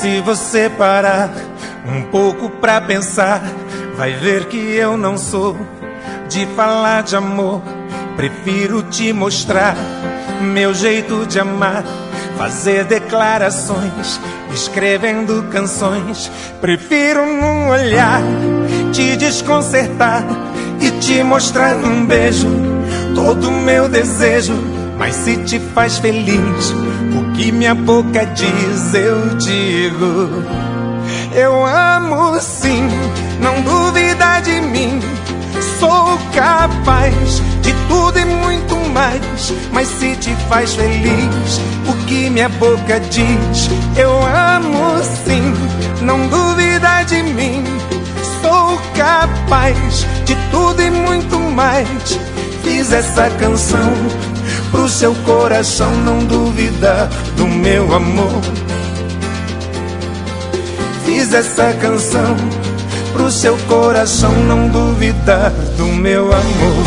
Se você parar um pouco pra pensar, vai ver que eu não sou de falar de amor. Prefiro te mostrar meu jeito de amar, fazer declarações, escrevendo canções. Prefiro num olhar te desconcertar e te mostrar num beijo todo o meu desejo. Mas se te faz feliz o que minha boca diz, eu digo: eu amo sim, não duvida de mim. Sou capaz de tudo e muito mais. Mas se te faz feliz o que minha boca diz, eu amo sim, não duvida de mim. Sou capaz de tudo e muito mais. Fiz essa canção pro seu coração não duvidar do meu amor. Fiz essa canção pro seu coração não duvidar do meu amor.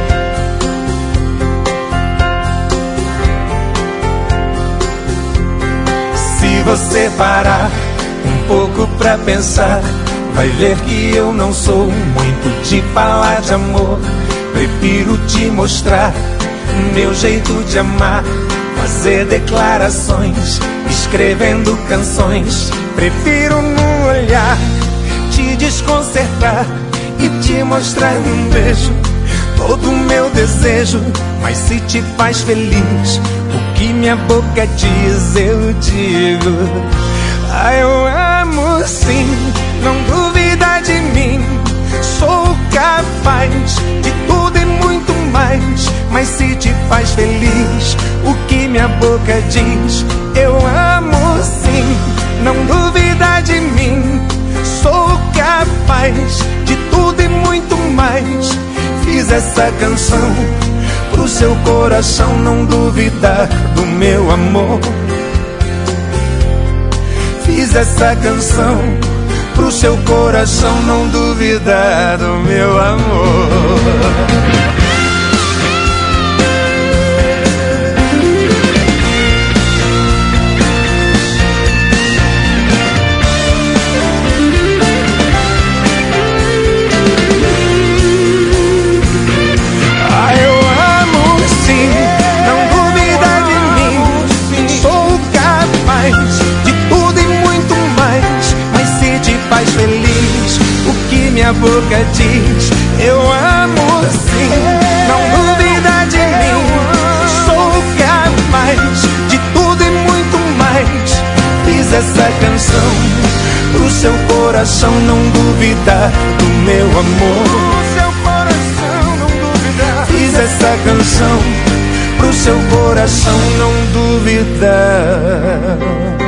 Se você parar um pouco pra pensar, vai ver que eu não sou muito de falar de amor. Prefiro te mostrar meu jeito de amar, fazer declarações, escrevendo canções. Prefiro num olhar te desconcertar e te mostrar num beijo todo o meu desejo. Mas se te faz feliz o que minha boca diz, eu digo: ah, eu amo sim, não duvida de mim. Sou capaz de tudo e muito mais. Mas se te faz feliz o que minha boca diz, eu amo sim, não duvida de mim. Sou capaz de tudo e muito mais. Fiz essa canção pro seu coração não duvidar do meu amor. Fiz essa canção pro seu coração não duvidar do meu amor. Feliz o que minha boca diz, eu amo sim, não duvida de mim. Sou capaz de tudo e muito mais. Fiz essa canção pro seu coração não duvidar do meu amor. Fiz essa canção pro seu coração não duvidar.